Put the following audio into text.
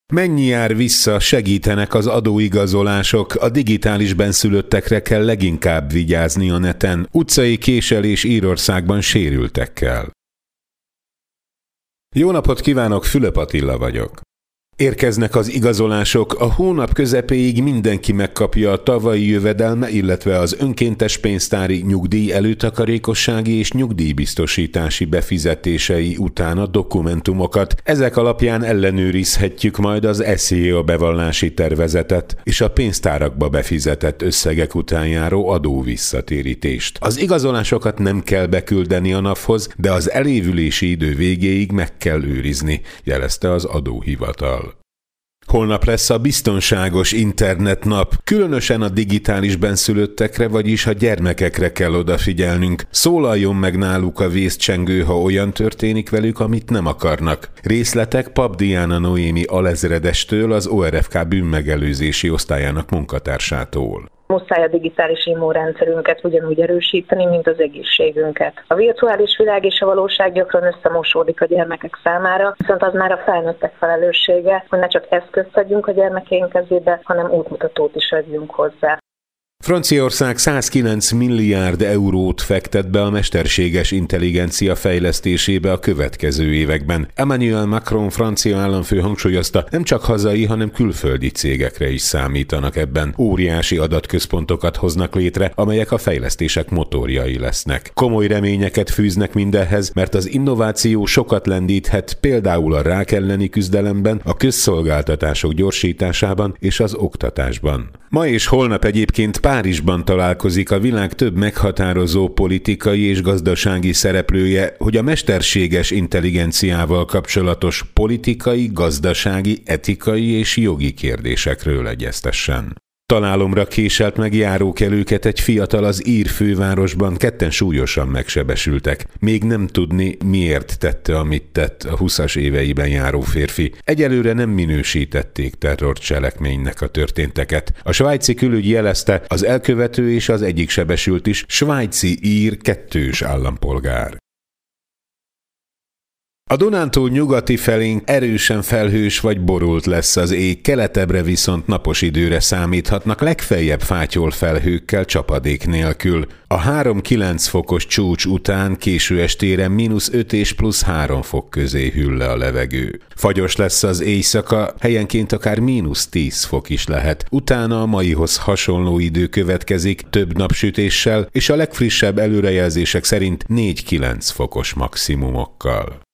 Mennyi jár vissza, segítenek az adóigazolások, a digitális benszülöttekre kell leginkább vigyázni a neten, utcai késelés Írországban sérültekkel. Jó napot kívánok, Fülöp Attila vagyok. Érkeznek az igazolások, a hónap közepéig mindenki megkapja a tavalyi jövedelme, illetve az önkéntes pénztári nyugdíj előtakarékossági és nyugdíjbiztosítási befizetései után a dokumentumokat. Ezek alapján ellenőrizhetjük majd az SZIA bevallási tervezetet és a pénztárakba befizetett összegek után járó adóvisszatérítést. Az igazolásokat nem kell beküldeni a NAV-hoz, de az elévülési idő végéig meg kell őrizni, jelezte az adóhivatal. Holnap lesz a biztonságos internetnap, különösen a digitális benszülöttekre, vagyis a gyermekekre kell odafigyelnünk. Szólaljon meg náluk a vészcsengő, ha olyan történik velük, amit nem akarnak. Részletek Pap Diana Noémi alezredestől, az ORFK bűnmegelőzési osztályának munkatársától. Muszáj a digitális immunrendszerünket ugyanúgy erősíteni, mint az egészségünket. A virtuális világ és a valóság gyakran összemosódik a gyermekek számára, viszont az már a felnőttek felelőssége, hogy ne csak eszközt adjunk a gyermekeink kezébe, hanem útmutatót is adjunk hozzá. Franciaország 109 milliárd eurót fektet be a mesterséges intelligencia fejlesztésébe a következő években. Emmanuel Macron francia államfő hangsúlyozta, nem csak hazai, hanem külföldi cégekre is számítanak ebben. Óriási adatközpontokat hoznak létre, amelyek a fejlesztések motorjai lesznek. Komoly reményeket fűznek mindenhez, mert az innováció sokat lendíthet például a rák elleni küzdelemben, a közszolgáltatások gyorsításában és az oktatásban. Ma és holnap egyébként Párizsban találkozik a világ több meghatározó politikai és gazdasági szereplője, hogy a mesterséges intelligenciával kapcsolatos politikai, gazdasági, etikai és jogi kérdésekről egyeztessen. Találomra késelt meg járókelőket egy fiatal az ír fővárosban, ketten súlyosan megsebesültek. Még nem tudni, miért tette, amit tett a 20-as éveiben járó férfi. Egyelőre nem minősítették terrorcselekménynek a történteket. A svájci külügy jelezte, az elkövető és az egyik sebesült is svájci ír kettős állampolgár. A Dunántúl nyugati felén erősen felhős vagy borult lesz az ég, keletebbre viszont napos időre számíthatnak, legfeljebb fátyol felhőkkel, csapadék nélkül. A 3-9 fokos csúcs után késő estére -5 és +3 fok közé hűl le a levegő. Fagyos lesz az éjszaka, helyenként akár -10 fok is lehet. Utána a maihoz hasonló idő következik, több napsütéssel, és a legfrissebb előrejelzések szerint 4-9 fokos maximumokkal.